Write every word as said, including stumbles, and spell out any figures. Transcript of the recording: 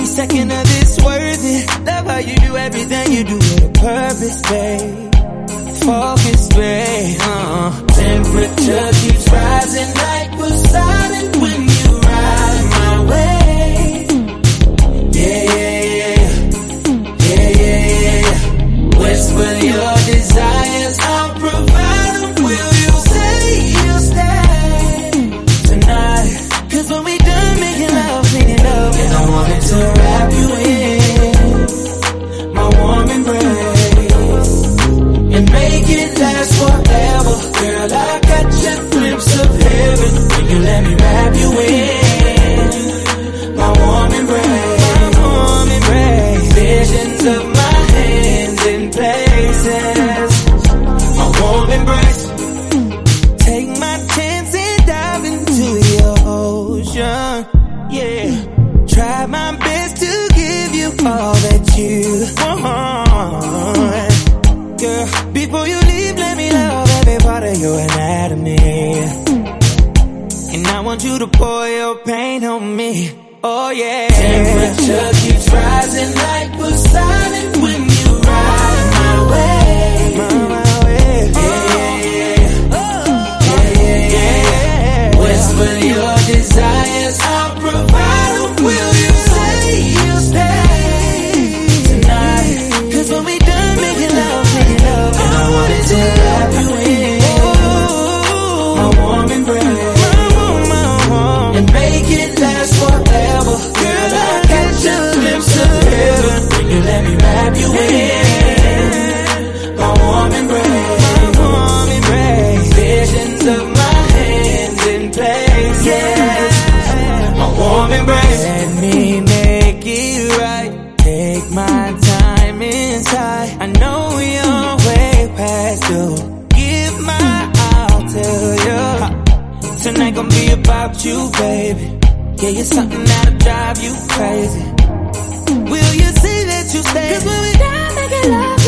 Every second of this worth it. Love how you do everything you do with a purpose, babe. Focus, babe. Uh-uh. Temperature keeps rising like Poseidon when you ride my way. Yeah, yeah, yeah. Yeah, yeah, yeah. Whisper your desires, I'll provide them. Will you say you'll stay tonight? Cause when we done making love, making love, and I wanted to wrap you in my warm embrace and make it last forever. Girl, I got your glimpse of heaven when you let me wrap you in my warm embrace, my warm embrace. Visions of my hands in places, my warm embrace. Take my chance and dive into your ocean, yeah. Try my best to give you all that you want. Girl, before you leave, let me love every part of your anatomy. And I want you to pour your pain on me, oh yeah. Temperature keeps rising like Poseidon when you ride my way, my, my way. Yeah, yeah, yeah. Oh, yeah, yeah, yeah. Whisper your desires, I'll provide them. Will you say you'll stay tonight? Cause when we done making love, making love, and I wanted to wrap you in my warm embrace, my warm, my warm, and make it last forever. Girl, I got your glimpse of heaven when you let me wrap you in my warm embrace, my warm embrace. Visions of my hands in place, yes, my warm embrace. Let me make it right. Take my time inside. I know you're way past due. Give my all to you. Tonight gon' be about you, baby. Yeah, you're something that'll drive you crazy. Will you say that you stay? Cause when we down, making love.